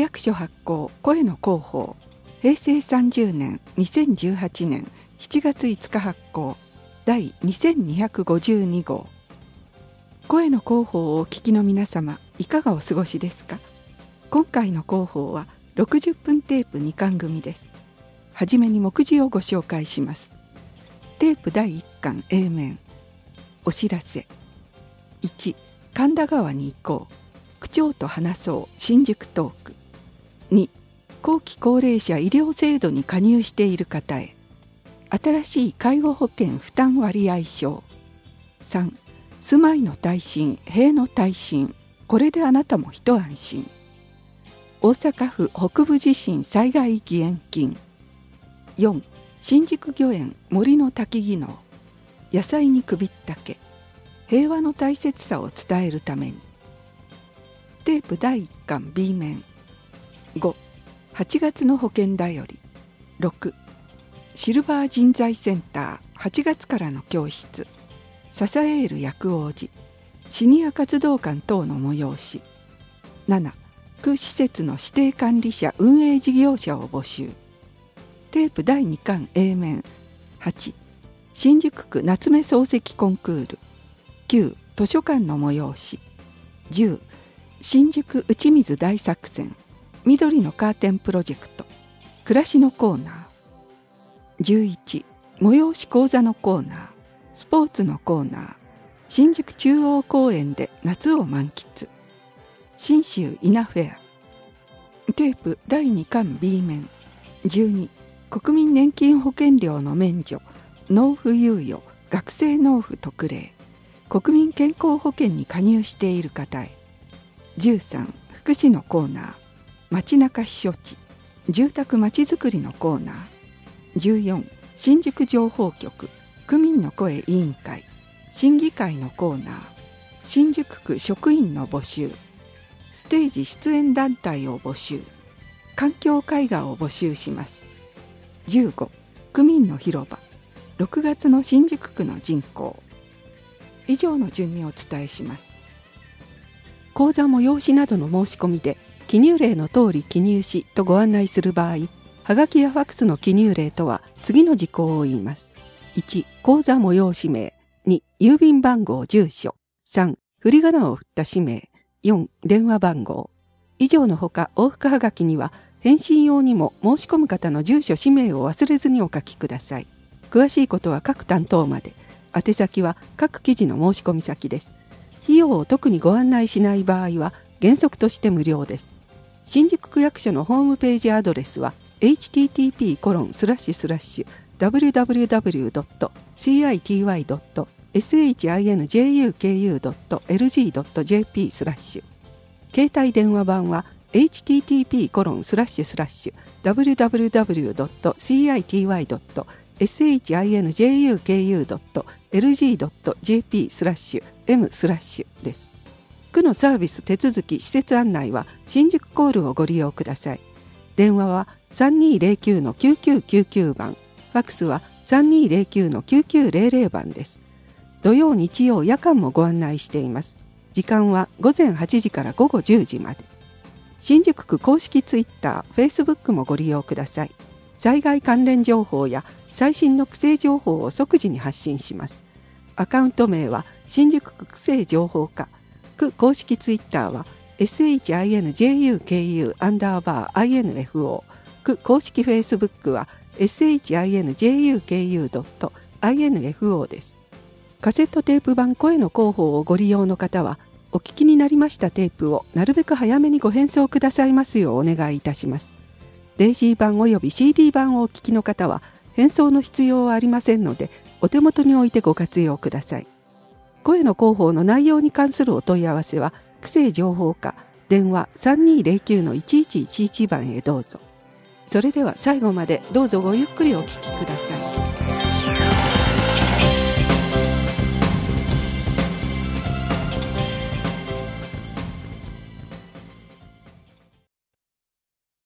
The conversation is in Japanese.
役所発行声の広報平成30年2018年7月5日発行第2252号。声の広報をお聞きの皆様、いかがお過ごしですか？今回の広報は60分テープ2巻組です。はじめに目次をご紹介します。テープ第1巻 A 面。お知らせ。1、神田川に行こう。区長と話そう新宿トーク。2、後期高齢者医療制度に加入している方へ。新しい介護保険負担割合証。3、住まいの耐震、塀の耐震。これであなたも一安心。大阪府北部地震災害義援金。4、新宿御苑森の滝技能。野菜に首ったけ。平和の大切さを伝えるために。テープ第1巻 B 面。5、8月の保険だより。6、シルバー人材センター8月からの教室。支える薬王寺シニア活動館等の催し。7、区施設の指定管理者運営事業者を募集。テープ第2巻 A 面。8、新宿区夏目漱石コンクール。9、図書館の催し。10、新宿打ち水大作戦緑のカーテンプロジェクト暮らしのコーナー。11、催し講座のコーナースポーツのコーナー新宿中央公園で夏を満喫信州稲フェア。テープ第2巻 B 面。12、国民年金保険料の免除納付猶予学生納付特例国民健康保険に加入している方へ。13、福祉のコーナー街中避暑地住宅まちづくりのコーナー。14、新宿情報局区民の声委員会審議会のコーナー新宿区職員の募集ステージ出演団体を募集環境絵画を募集します。15、区民の広場6月の新宿区の人口。以上の順にお伝えします。講座催しなどの申し込みで記入例の通り記入しとご案内する場合、はがきやファックスの記入例とは次の事項を言います。1、講座催し名。2、郵便番号住所。3、振り仮名を振った氏名。4、電話番号。以上のほか往復はがきには返信用にも申し込む方の住所氏名を忘れずにお書きください。詳しいことは各担当まで。宛先は各記事の申し込み先です。費用を特にご案内しない場合は原則として無料です。新宿区役所のホームページアドレスは http://www.city.shinjuku.lg.jp/ 携帯電話番は http://www.city.shinjuku.lg.jp/m/ です。区のサービス手続き施設案内は新宿コールをご利用ください。電話は 3209-9999 番、ファックスは 3209-9900 番です。土曜日曜夜間もご案内しています。時間は午前8時から午後10時まで。新宿区公式ツイッター、フェイスブックもご利用ください。災害関連情報や最新の区政情報を即時に発信します。アカウント名は新宿区区政情報課。区公式ツイッターは SHINJUKU_INFO。区公式フェイスブックは SHINJUKU.INFO です。カセットテープ版声の広報をご利用の方は、お聞きになりましたテープをなるべく早めにご返送くださいますようお願いいたします。デイジー版および CD 版をお聞きの方は、返送の必要はありませんので、お手元に置いてご活用ください。声の広報の内容に関するお問い合わせは、区政情報課、電話 3209-1111 番へどうぞ。それでは最後までどうぞごゆっくりお聞きください。